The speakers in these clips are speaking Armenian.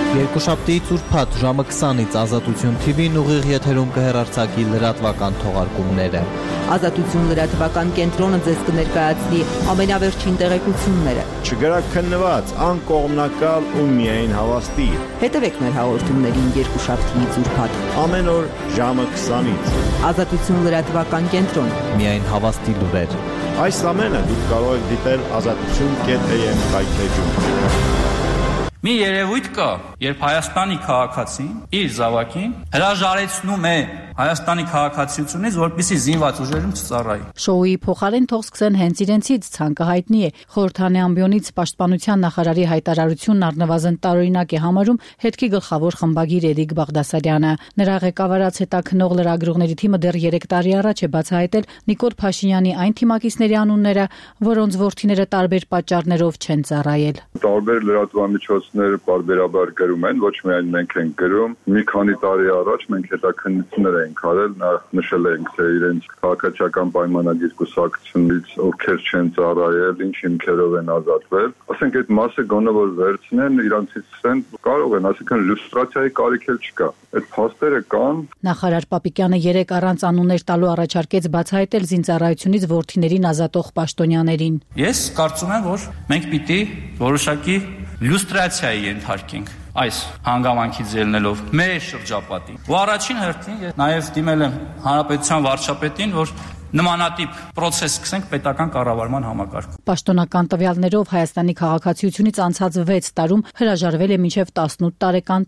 Երկուշաբթիից ուրբաթ ժամը 20-ից Ազատություն TV-ն ուղիղ եթերում կհեռարձակի լրատվական թողարկումները։ Ազատություն լրատվական կենտրոնը ձեզ կներկայացնի ամենավերջին տեղեկությունները։ Չգրաքննված, անկողմնակալ ու միայն հավաստի։ Հետևեք մեր հաղորդումներին երկուշաբթիից ուրբաթ։ Ամեն օր ժամը 20-ից։ Ազատություն լրատվական կենտրոն։ Միայն հավաստի լուրեր։ Այս ամենը դուք կարող եք դիտել azatutun.am կայքեջում։ Մի երևույթ կա, երբ Հայաստանի քաղաքացին իր զավակին հրաժարեցնում է Հայաստանի քաղաքացիությունից, որպեսզի զինված ուժերում չծառայի։ Շոուի փոխարեն թող սկսեն հենց իրենցից ցանկահայտնի է Խորհրդանի ամբիոնից պաշտպանության նախարարի հայտարարությունն առնվազն տարօրինակ է համարում հետքի գլխավոր խմբագիր Էրիկ Բաղդասարյանը։ Նրա ղեկավարած հետաքննող լրագրողների թիմը դեռ 3 տարի առաջ է բացահայտել Նիկոլ Փաշինյանի այն թիմակիցների անունները, որոնց որդիները տարբեր պատճառներով չեն ծառայել։ Տարբեր լրատվամիջոցներ բարբերաբար գրում են, ոչ միայն մենք ենք գրում։ Մի քանի տարի առաջ մենք հետաքննություններ ենք արել, նշել ենք, թե իրենց քաղաքացիական պայմանագիր կուսակցությունից ովքեր չեն ծառայել, ինչ հիմքերով են ազատվել։ Ասենք այդ մասը գոնե որ վերցնեն, իրանցից ցեն կարող են, ասենք լյուստրացիայի կարիք էլ չկա։ Այդ փաստերը կան։ Նախարար Պապիկյանը 3 առանց անուններ տալու առաջարկեց բացահայտել զինծառայությունից որդիներին ազատող պաշտոնյաներին։ Ես կարծում եմ, որ մենք պիտի որոշակի լյուստրացիայի ենթարկենք այս հանգամանքից ելնելով մեր շրջապատին։ Ու առաջին հերթին ես նաև դիմել եմ հանրապետության վարչապետին, որ նմանատիպ process սկսենք պետական կառավարման համակարգում։ Պաշտոնական տվյալներով Հայաստանի քաղաքացիությունից անցած 6 տարում հրաժարվել է մինչև 18 տարեկան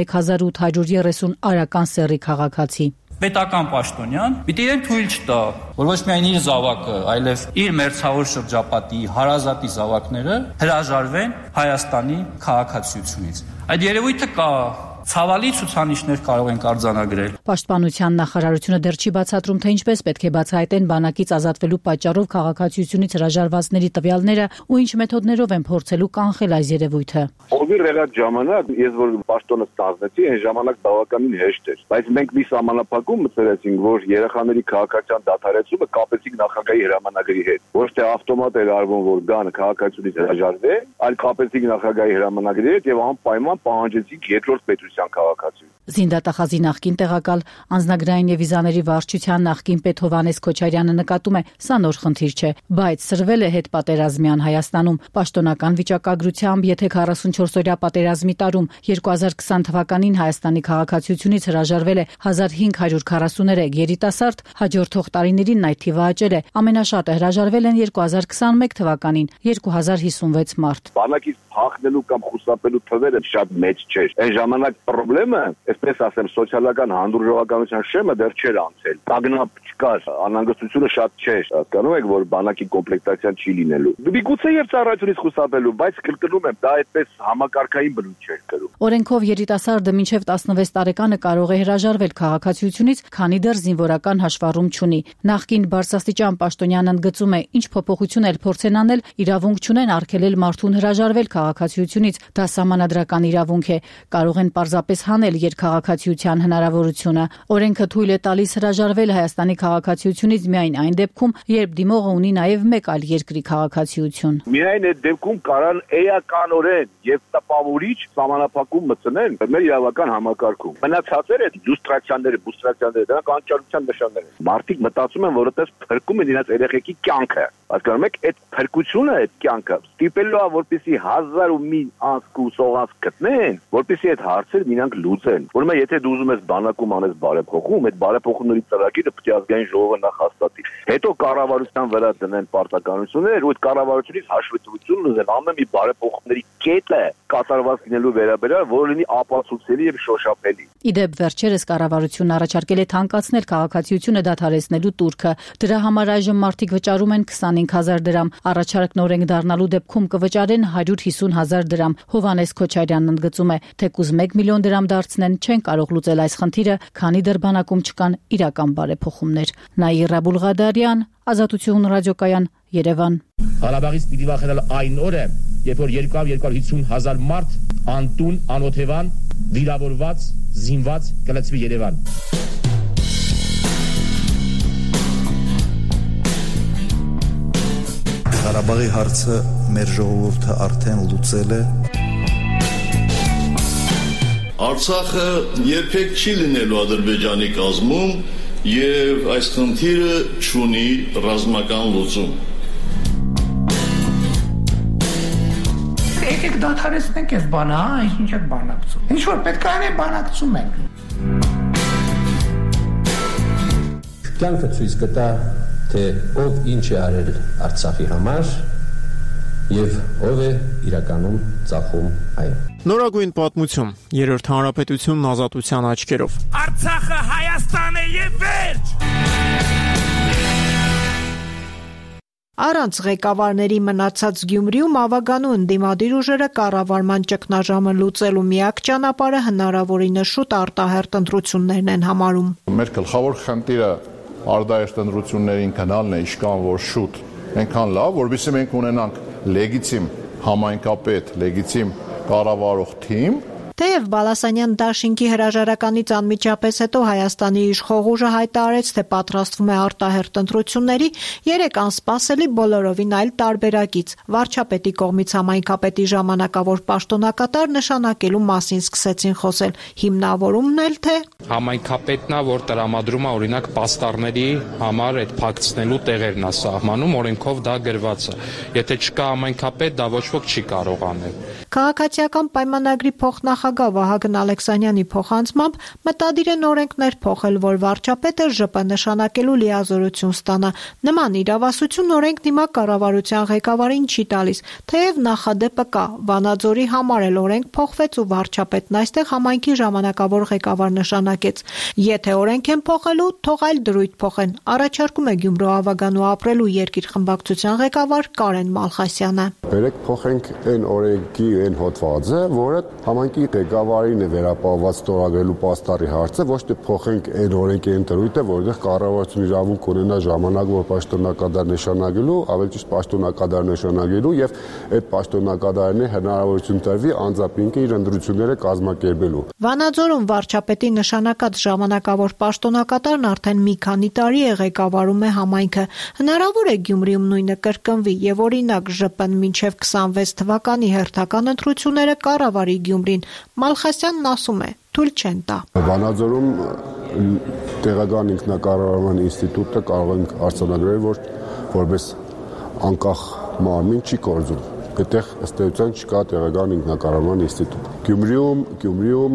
11830 արական սեռի քաղաքացի։ Պետական պաշտոնյան պիտի իրեն թույլ չտա, որ ոչ միայն իր զավակը, այլև իր մերձավոր շրջապատի հարազատի զավակները հրաժարվեն Հայաստանի քաղաքացիությունից։ Այդ երևույթը կա, ցավալի ցուցանիշներ կարող ենք արձանագրել։ Պաշտպանության նախարարությունը դեռ չի բացատրում, թե ինչպես պետք է բացահայտեն բանակից ազատվելու պատճառով քաղաքացիությունից հրաժարվածների տվյալները ու ինչ մեթոդներով են փորձելու կանխել այս երևույթը։ Ովիր եղած ժամանակ, ես որ պաշտոնը ստանձնեցի, այն ժամանակ բավականին հեշտ էր, բայց մենք մի սահմանափակում մտցրեցինք, որ երեխաների քաղաքացիական դադարեցումը կապեցինք նախագահի հրամանագրի հետ։ Ոչ թե ավտոմատ էր արվում, որ գան քաղաքացիությունից հրաժարվի, այլ կապեցինք նախագահի հրամանագրի հետ եւ անպայման պահանջեցինք երկրորդ պետության քաղաքացի։ Զինդատախազի նախկին տեղակալ անձնագրային եւ վիզաների վարչության նախկին պետ Հովհաննես Քոչարյանը նկատում է, սա նոր խնդիր չէ, բայց սրվել է հետպատերազմյան Հայաստանում։ Պաշտոնական վիճակագրությամբ, եթե 44-օրյա պատերազմի տարում 2020 թվականին Հայաստանի քաղաքացիությունից հրաժարվել է 1543 երիտասարդ, հաջորդող տարիներին այդ թիվը աճել է։ Ամենաշատը հրաժարվել են 2021 թվականին 2056 մարդ։ Բանակից փախնելու կամ խուսափելու թվերը շատ մեծ չէր։ Այն ժամանակ խնդրեմը, այսպես ասեմ, սոցիալական հանդուրժողականության շեմը դեռ չէր անցել։ Տագնապ չկար, անհանգստությունը շատ չէր։ Հասկանում եք, որ բանակի կոմպլեկտացիան չի լինելու։ Միգուցե եւ ծառայությունից խուսափելու, բայց կրկնում եմ, դա այդպես համակարգային բնույթ չէր կրում։ Օրենքով երիտասարդը մինչև 16 տարեկանը կարող է հրաժարվել քաղաքացիությունից, քանի դեռ զինվորական հաշվառում չունի։ Նախկին բարձրաստիճան պաշտոնյանն ընդգծում է, ինչ փոփոխություն էլ փորձեն անել, իրավունք չունեն արգելել մարդուն հրաժարվել քաղաքացիությունից, դա սահմանադրական իրավունք է, կարող են պարզապես հանել երկքաղաքացիության հնարավորությունը։ Օրենքը թույլ է տալիս հրաժարվել Հայաստանի քաղաքացիությունից միայն այն դեպքում, երբ դիմողը ունի նաև մեկ այլ երկրի քաղաքացիություն։ Միայն այդ դեպքում կարան էականորեն եւ տպավորիչ սահմանափակում մտցնեն մեր իրավական համակարգում։ Մնացածերը լյուստրացիաները, բուստրացիաները, դրանք անճարության նշաններ են։ Մարդիկ մտածում են, որ այդպես փրկում են իրենց երեխեքի կյանքը։ Հասկանում եք, այդ փրկությունը, այդ կյանքը ստիպելու է, որպեսզի 1001 անցք ու սողանք գտնեն, որպեսզի այդ հարցերը մինանք լուծեն։ Ուրեմն եթե դու ուզում ես բանակում անես բարեփոխում, այդ բարեփոխումների ծրագիրը պետք է ազգային ժողովը նախ հաստատի։ Հետո կառավարության վրա դնեն պարտականություններ ու այդ կառավարությունից հաշվետվություն ուզեն ամեն մի բարեփոխումների կետը կատարված լինելու վերաբերյալ, որը լինի ապացուցելի եւ շոշափելի։ Իդեպ վերջերս կառավարությունն առաջարկել է թանկացնել քաղաքացիությունը դադարեցնելու տուրքը։ Դրա համար այժմ մարդիկ վճարում են 25000 դրամ։ Առաջարկն օրենք դառնալու դեպքում կվճարեն 150000 դրամ։ Հովհաննես Քոչարյանն ընդգծում է, թեկուզ 1 միլիոն դրամ դարձնեն չեն կարող լուծել այս խնդիրը, քանի դեռ բանակում չկան իրական բարեփոխումներ։ Նաիրա Բուլղադարյան, Ազատություն ռադիոկայան, Երևան։ Ղարաբաղից պիտի վախենալ այն օրը, երբ որ 250,000 մարդ անտուն, անօթևան, վիրավորված, զինված կլցվի Երևան։ Ղարաբաղի հարցը մեր ժողովուրդը արդեն լուծել է։ Արցախը երբեք չի լինելու Ադրբեջանի կազմում եւ այս խնդիրը չունի ռազմական լուծում։ Եկեք դադարեցնենք այս բանը, ինչ եք բանակցում։ Ինչ որ պետք է անենք, բանակցում ենք։ Կյանքը ցույց կտա, թե ով ինչ է արել Արցախի համար եւ ով է իրականում ծախում այն։ Նորագույն պատմություն, Երրորդ հանրապետությունն ազատության աչքերով։ Արցախը Հայաստան է եւ վերջ։ Առանց ղեկավարների մնացած Գյումրիում ավագանու ընդդիմադիր ուժերը կառավարման ճգնաժամը լուծելու միակ ճանապարհը հնարավորինս շուտ արտահերթ ընտրություններն են համարում։ Մեր գլխավոր խնդիրը արտահերթ ընտրություններին գնալն է իշքան որ շուտ, այնքան լավ, որովհետեւ մենք ունենանք լեգիտիմ համայնքապետ, լեգիտիմ կառավարող թիմ։ Թեև Բալասանյան դաշինքի հրաժարականից անմիջապես հետո Հայաստանի իշխող ուժը հայտարարեց, թե պատրաստվում է արտահերթ ընտրությունների, երեք անսպասելի բոլորովին այլ տարբերակից վարչապետի կողմից համայնքապետի ժամանակավոր պաշտոնակատար նշանակելու մասին սկսեցին խոսել։ Հիմնավորումն էլ թե համայնքապետն է, որ տրամադրում է օրինակ պաստառների համար այդ փակցնելու տեղերն է սահմանում, օրենքով դա գրված է։ Եթե չկա համայնքապետ, դա ոչ ոք չի կարող անել։ Քաղաքացիական պայմանագրի փոխնախագահ Վահագն Ալեքսանյանի փոխանցմամբ մտադիր են օրենքներ փոխել, որ վարչապետը ԺՊ նշանակելու լիազորություն ստանա։ Նման իրավասություն օրենքն հիմա կառավարության ղեկավարին չի տալիս, թեև նախադեպը կա։ Վանաձորի համար էլ օրենք փոխվեց ու վարչապետն այստեղ համայնքի ժամանակավոր ղեկավար նշանակեց։ Եթե օրենք են փոխելու, թող այլ դրույթ փոխեն, առաջարկում է Գյումրու ավագանու ապրելու երկիր խմբակցության ղեկավար Կարեն Մալխասյանը։ Բերեք փոխենք այն օրենքի այն հոդվածը, որը համայնքի ղեկավարին է վերապահված ստորագրելու պաստառի հարցը, ոչ թե փոխենք այն օրենքի ընտրույթը, որտեղ կառավարությունը իրավունք ունենա ժամանակ, որ պաշտոնակատար նշանակելու, ավելի ճիշտ պաշտոնակատար նշանակելու եւ այդ պաշտոնակատարին հնարավորություն տրվի անձապինքը իր ընտրությունները կազմակերպելու։ Վանաձորում վարչապետի նշանակած ժամանակավոր պաշտոնակատարն արդեն մի քանի տարի է ղեկավարում է համայնքը։ Հնարավոր է Գյումրիում նույնը կրկնվի եւ օրինակ ԺՊ-ն մինչեւ 26 թվականի հերթական ընտրությունները կառավարի Գյումրին։ Մալխասյանն ասում է, թույլ չեն տա։ Վանաձորում տեղական ինքնակառավարման ինստիտուտը կարող ենք արձանագրել, որ որպես անկախ մարմին չի կորձում։ Այդտեղ ըստ էության չկա տեղական ինքնակառավարման ինստիտուտ։ Գյումրիում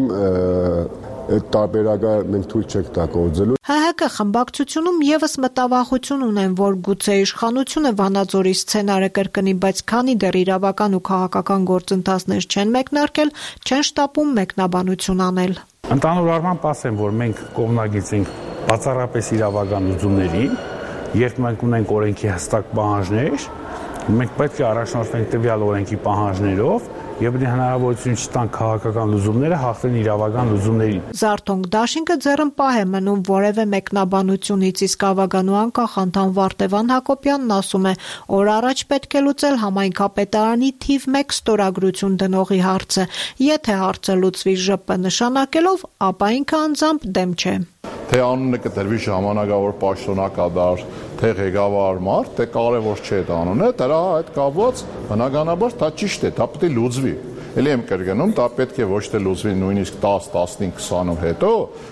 այդ տարբերակը մենք թույլ չենք տա կորձելու։ ՀՀԿ խմբակցությունում եւս մտավախություն ունեն, որ գուցե իշխանությունը Վանաձորի սցենարը կրկնի, բայց քանի դեռ իրավական ու քաղաքական գործընթացներ չեն մեկնարկել, չեն շտապում մեկնաբանություն անել։ Ընդհանուր առմամբ ասեմ, որ մենք կողմնակից ենք բացառապես իրավական լուծումներին, երբ մենք ունենք օրենքի հստակ պահանջներ, մենք պետք է առաջնորդվենք տվյալ օրենքի պահանջներով եւ դե հնարավորություն չտան քաղաքական լուծումները հաղթեն իրավական լուծումներին։ Զարթոնք դաշինքը ձեռնպահ է մնում որևէ մեկնաբանությունից, իսկ ավագանու անկախ անդամ Վարդևան Հակոբյանն ասում է, օր առաջ պետք է լուծել համայնքապետարանի թիվ 1 ստորագրություն դնողի հարցը։ Եթե հարցը լուծվի ԺՊ նշանակելով, ապա ինքը անձամբ դեմ չէ։ Թե անունը կտրվի ժամանակավոր պաշտոնակատար, թե ղեկավար մարդ, թե կարևոր չէ այդ անունը, դրա հետ կապված բնականաբար դա ճիշտ է, դա պետք է լուծվի։ Էլի եմ կրկնում, դա պետք է ոչ թե լուծվի նույնիսկ 10, 15, 20 օր հետո,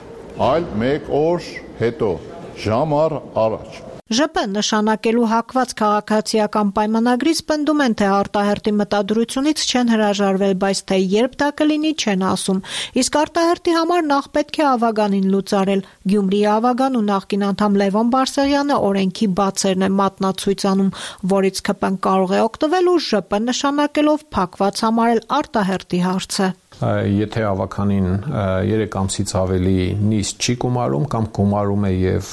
այլ 1 օր հետո, ժամ առաջ։ ԺՊ նշանակելու հակված քաղաքացիական պայմանագրից պնդում են, թե արտահերթի մտադրությունից չեն հրաժարվել, բայց թե երբ դա կլինի չեն ասում։ Իսկ արտահերթի համար նախ պետք է ավագանին լուծարել։ Գյումրիի ավագան ու նախկին անդամ Լևոն Բարսեղյանը օրենքի բացերն է մատնացույց անում, որից ԿՊ-ն կարող է օգտվել ու ԺՊ նշանակելով փակված համարել արտահերթի հարցը։ Եթե ավականին 3 ամսից ավելի նիստ չի գումարում կամ գումարում է եւ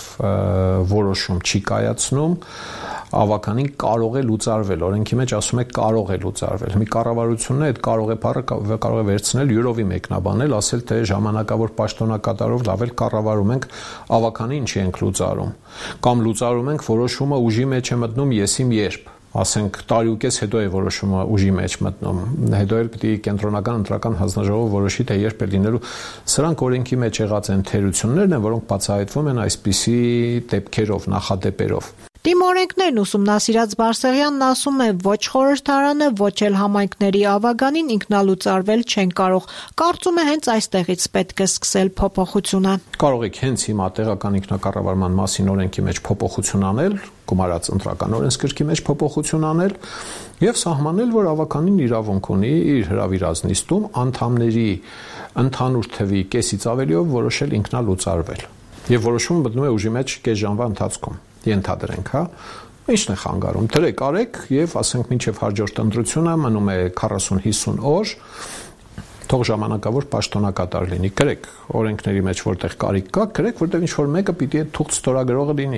որոշում չի կայացնում, ավականին կարող է լուծարվել, օրենքի մեջ ասում է կարող է լուծարվել։ Մի կառավարությունն է այդ կարող է բառը կարող է վերցնել յուրովի մեկնաբանել, ասել թե ժամանակավոր պաշտոնակատարով լավ էլ կառավարում ենք, ավականին չի ենք լուծարում, կամ լուծարում ենք որոշումը ուժի մեջ է մտնում եսիմ երբ, ասենք տարի ու կես հետո է որոշումը ուժի մեջ մտնում, հետո էլ պետք է կենտրոնական ընտրական հանձնաժողովը որոշի, թե երբ է լինելու։ Սրանք օրենքի մեջ եղած են թերություններն են, որոնք բացահայտվում են այսպիսի դեպքերով, նախադեպերով։ Թիմ օրենքներն ուսումնասիրած Բարսեղյանն ասում է, ոչ խորհրդարանը, ոչ էլ համայնքների ավագանին ինքնալուծարվել չեն կարող։ Կարծում է հենց այստեղից պետք է սկսել փոփոխությունը։ Կարող եք հենց հիմա տեղական ինքնակառավարման մասին օրենքի մեջ փոփոխություն անել, գումարած ընտրական օրենսգրքի մեջ փոփոխություն անել եւ սահմանել, որ ավականին իրավունք ունի իր հրավիրած նիստում անդամների ընդհանուր թվի կեսից ավելիով որոշել ինքնալուծարվել։ Եվ որոշումը մտնում է ուժի մեջ կես ժամվա ընթացքում։ Ենթադրենք, հա։ Ինչն է խանգարում։ Դրեք արեք եւ ասենք մինչեւ հաջորդ ընտրությունը մնում է 40-50 օր։ Թող ժամանակավոր պաշտոնակատար լինի։ Գրեք օրենքների մեջ որտեղ կարիք կա, գրեք, որտեղ ինչ որ մեկը պիտի այդ թուղթ ստորագրողը լինի։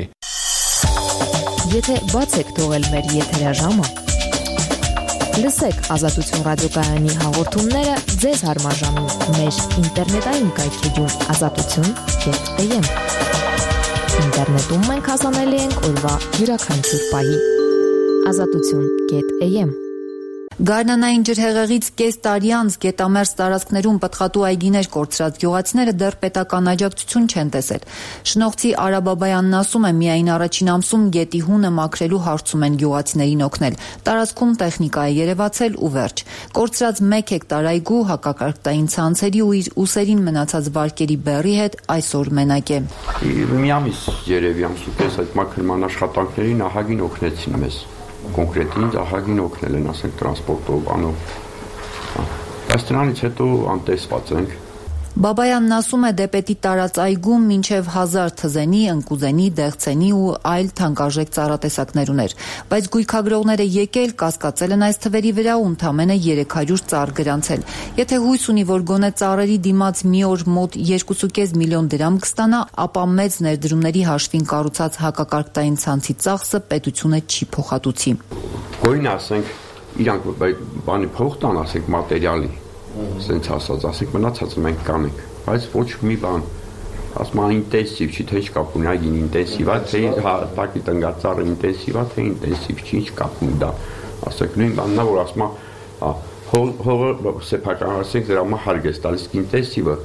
Եթե բաց եք թողել մեր եթերաժամը, լսեք Ազատություն ռադիոկայանի հաղորդումները ձեզ հարմար ժամին մեր ինտերնետային կայքեջում azatutun.am։ Ինտերնետում մենք հասանելի ենք օրվա յուրաքանչյուր պահի։ azatutun.am։ Գարնանային ջրհեղեղից կես տարի անց գետամերձ տարածքներում պտղատու այգիներ կորցրած գյուղացիները դեռ պետական աջակցություն չեն տեսել։ Շնողցի Արա Բաբայանն ասում է, միայն առաջին ամսում գետի հունը մաքրելու հարցում են գյուղացիներին օգնել։ Տարածքում տեխնիկա է երևացել ու վերջ։ Կորցրած 1 հեկտար այգու հակակարգտային ցանցերի ու իր ուսերին մնացած վարկերի բեռի հետ այսօր մենակ է։ Մի ամիս երևի ամսուկես այդ մաքրման աշխատանքների ահագին օգնեցին մեզ։ Կոնկրետ ինձ ահագին օգնել են, ասենք, տրանսպորտով անով։ Բայց դրանից հետո անտեսված ենք։ Բաբայանն ասում է, դեպետի տարած այգում մինչև 1000 թզենի, ընկուզենի, դեղցենի ու այլ թանկարժեք ծառատեսակներ ուներ։ Բայց գույքագրողները եկել, կասկածել են այս թվերի վրա ու ընդամենը 300 ծառ գրանցել։ Եթե հույս ունի, որ գոնե ծառերի դիմաց մի օր մոտ 2.5 միլիոն դրամ կստանա, ապա մեծ ներդրումների հաշվին կառուցած հակակարգտային ցանցի ծախսը պետությունը չի փոխհատուցի։ Գույն ասենք, իրանք բանի փող տան, ասենք, մատերիալի սենց ասած, ասենք մնացածը մենք կանենք, բայց ոչ մի բան, ասում է ինտենսիվ չի, թե ինչ կապ ունի, այգին ինտենսիվ է, թե տակի տնգած ծառը ինտենսիվ է, թե ինտենսիվ չի, ինչ կապ ունի դա, ասենք նույն բանն է, որ ասում է հողը սեփականացնենք դրա համար հարգես տալիս, ինտենսիվը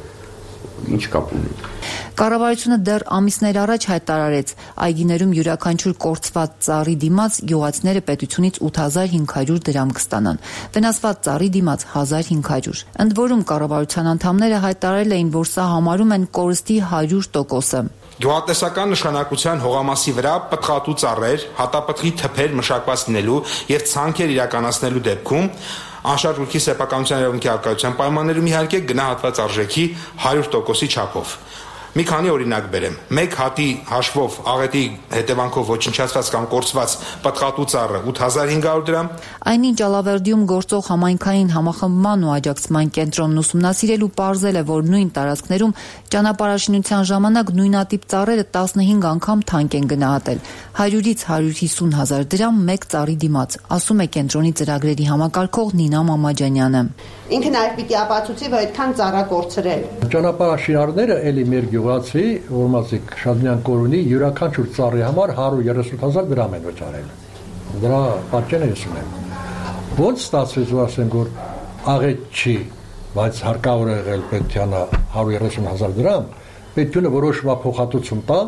ինչ կապ ունի։ Կառավարությունը դեռ ամիսներ առաջ հայտարարեց, այգիներում յուրաքանչյուր կորցված ծառի դիմաց գյուղացիները պետությունից 8500 դրամ կստանան, վնասված ծառի դիմաց 1500։ Ընդ որում կառավարության անդամները հայտարարել էին, որ սա համարում են կորստի 100%-ը։ Գյուղատնտեսական նշանակության հողամասի վրա պտղատու ծառեր, հատապտղի թփեր մշակված լինելու եւ ցանքեր իրականացնելու դեպքում անշարժույթի սեփականության իրավունքի արկայության պայմաններում իհարկե գնահատված արժեքի 100%-ի չափով։ Մի քանի օրինակ բերեմ։ Մեկ հատի հաշվով աղետի հետևանքով ոչնչացված կամ կորցված պտղատու ծառը 8500 դրամ։ Այնինչ Ալավերդիում գործող համայնքային համախմբման ու աջակցման կենտրոնն ուսումնասիրել ու պարզել է, որ նույն տարածքներում ճանապարհաշինության ժամանակ նույնատիպ ծառերը 15 անգամ թանկ են գնահատել, 100-ից 150 հազար դրամ մեկ ծառի դիմաց, ասում է կենտրոնի ծրագրերի համակարգող Նինա Մամաջանյանը։ Ինքը նաև պիտի ապացուցի, որ այդքան ծառա կորցրել։ Ճանապարհաշինարները էլի մեր գյուղացի, որ մասիկ Շադնյան կորունի յուրաքանչյուր ծառի համար 130,000 դրամ են վճարել։ Դրա պատճենը ես ունեմ։ Ոնց ստացվեց, որ ասենք, որ աղետ չի, բայց հարկավոր է եղել պետությանը 130,000 դրամ, պետությունը որոշվա փոխհատուցում տա,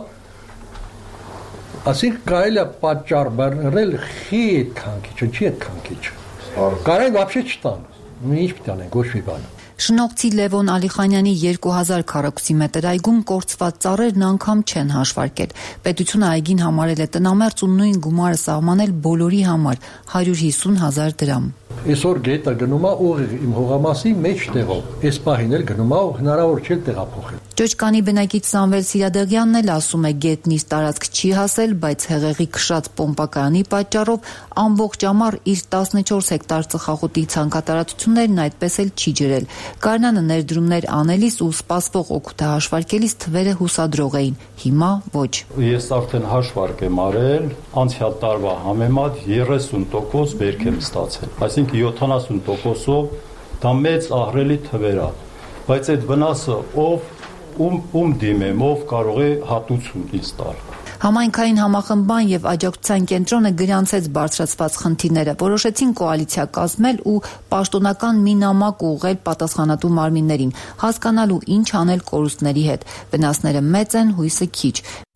ասենք կարելի է պատճառ բռնել խի այդքան քիչ, չի այդքան քիչ։ Կարելի вообще չտան։ Ինչ պիտի անենք, ոչ մի բան։ Շնողցի Լևոն Ալիխանյանի 2000 քառակուսի մետր այգում կորցված ծառերն անգամ չեն հաշվարկել։ Պետությունը այգին համարել է տնամերձ ու նույն գումարը սահմանել բոլորի համար 150,000 դրամ։ Այսօր գետը գնում է ուղիղ իմ հողամասի մեջտեղով։ Այս պահին էլ գնում է ու հնարավոր չէ տեղափոխել։ Ճոճկանի բնակիչ Սամվել Սիրադեղյանն էլ ասում է, գետն իր տարածք չի հասել, բայց հեղեղի քշած պոմպակայանի պատճառով ամբողջ ամառ իր 14 հեկտար ծխախոտի ցանկատարածություններն այդպես էլ չի ջրել։ Գարնանը ներդրումներ անելիս ու սպասվող օգուտը հաշվարկելիս թվերը հուսադրող էին, հիմա ոչ։ Ես արդեն հաշվարկ եմ արել, անցյալ տարվա համեմատ 30% բերք եմ ստացել, այսինքն 70%-ով դա մեծ ահռելի թվեր է, բայց այդ վնասը ում դիմեմ, ով կարող է հատուցում ինձ տալ։ Համայնքային համախմբման եւ աջակցության կենտրոնը գրանցեց բարձրացված խնդիրները, որոշեցին կոալիցիա կազմել ու պաշտոնական մի նամակ ուղղել պատասխանատու մարմիններին, հասկանալու ինչ անել կորուստների հետ։ Վնասները մեծ են, հույսը քիչ։